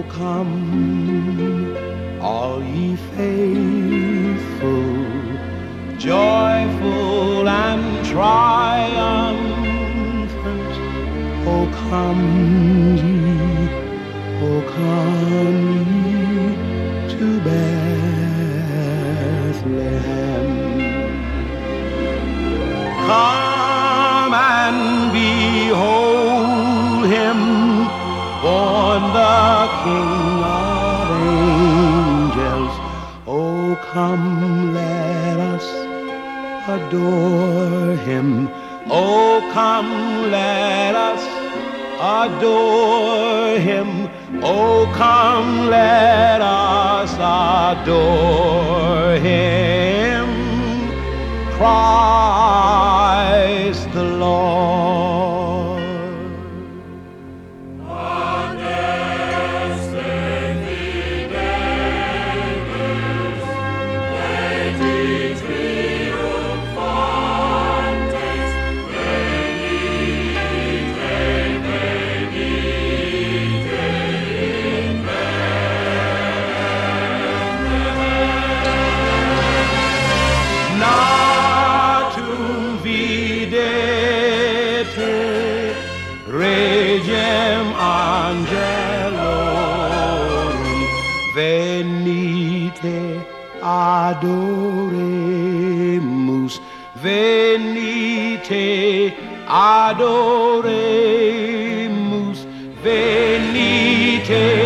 come, all ye faithful, joyful and triumphant. Oh come ye, oh come ye to Bethlehem. Come and behold him, born the King of angels. Oh come, let us adore him. Oh come, let us adore him. Oh come, let us adore him. Christ the Lord. Regem angelorum venite adoremus, venite adoremus, venite